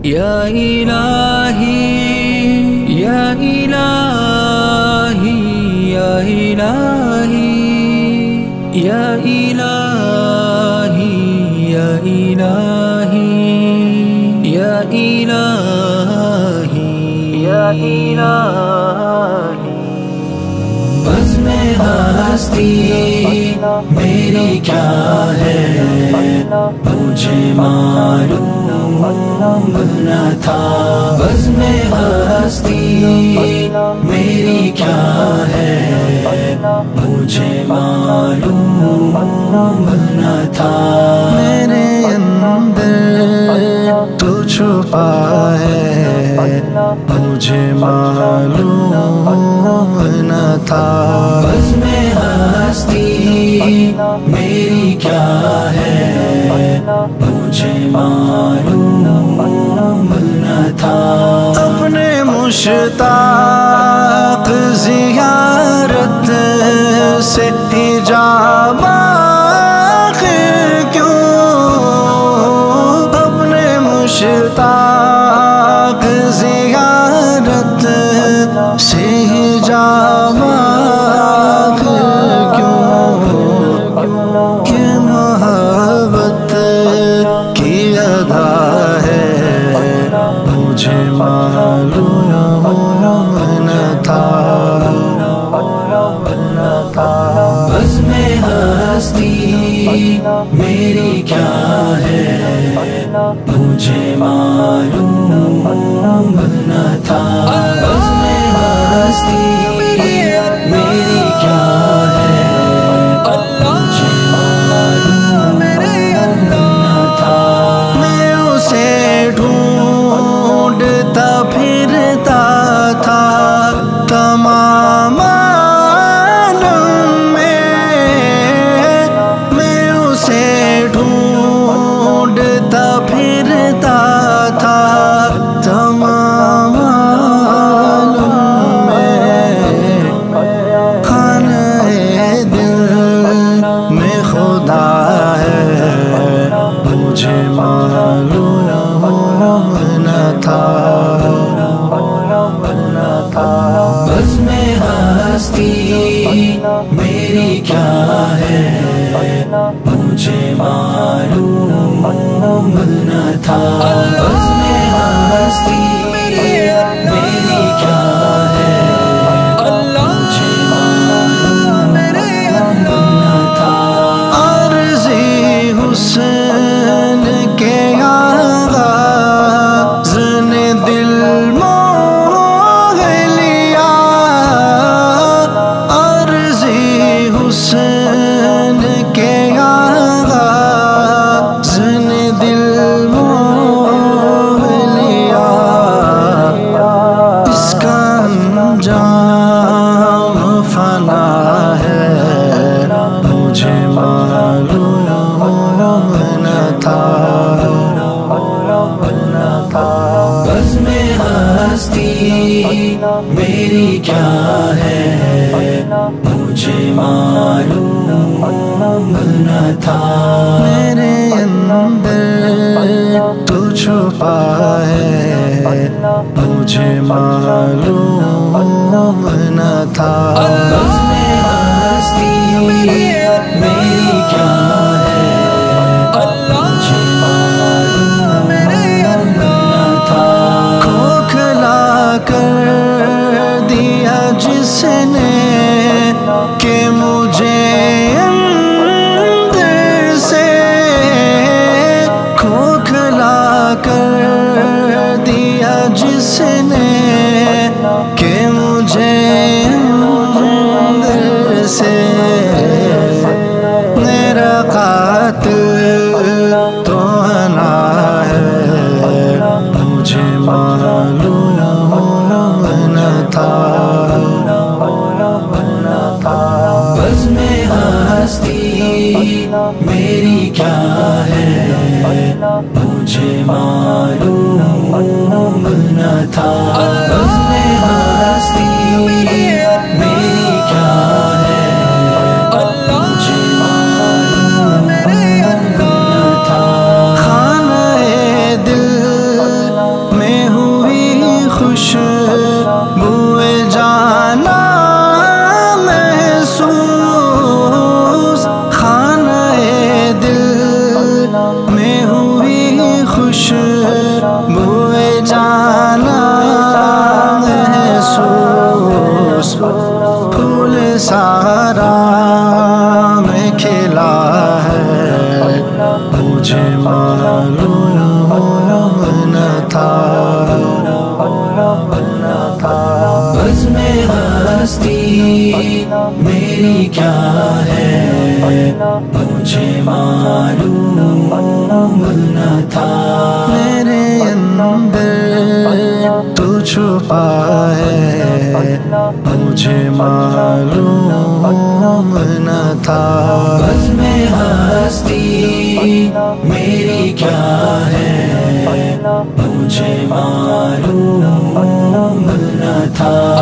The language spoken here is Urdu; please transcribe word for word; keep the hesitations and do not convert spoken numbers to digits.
یا الہی یا الہی یا الہی یا الہی یا الہی یا الہی یا الہی بزم ہستی میری کیا ہے مجھے معلوم نہ تھا بزم ہستی میری کیا ہے مجھے معلوم نہ تھا میرے اندر تو چھپا ہے مجھے معلوم نہ تھا بزم ہستی میری کیا ہے مجھے معلوم نہ تھا اپنے مشتاق زیارت سے حجاب آخر کیوں اپنے مشتاق زیارت سے حجاب آخر کیوں کہ محبت کی ادا ہے مجھے معلوم نہ تھا بزم ہستی میری کیا ہے مجھے معلوم نہ تھا بزم ہستی میری کیا ہے مجھے معلوم نہ تھا میں اسے ڈھونڈتا پھرتا تھا تمام عالم میں میں اسے ڈھونڈتا پھرتا تھا تمام عالم میں خانہ دل میں خدا ہے مجھے معلوم نہ تھا بزم ہستی میری کیا ہے مجھے معلوم نہ تھا بزم ہستی میری کیا ہے مجھے معلوم نہ تھا عارضی حسن کے آغاز نے دل موہ لیا عارضی حسن کے آغاز نے دل موہ لیا اس کا انجام فنا ہے مجھے معلوم نہ تھا بزم ہستی میری کیا ہے مجھے معلوم نہ تھا میرے اندر تو چھپا ہے مجھے معلوم نہ تھا بزم ہستی میری کیا ہے مجھے معلوم نہ تھا کھوکھلا کر دیا جس نے کہ مجھے اندر سے کھوکھلا کر دیا جس نے کہ مجھے اندر سے میرا قاتل تو انا ہے مجھے معلوم نہ تھا بزم ہستی میری کیا ہے مجھے معلوم نہ تھا بزم ہستی میری کیا ہے میں ہستی میری کیا ہے مجھے معلوم نہ تھا، میرے اندر تو چھپا ہے مجھے معلوم نہ تھا، بزم ہستی میری کیا ہے مجھے معلوم نہ تھا۔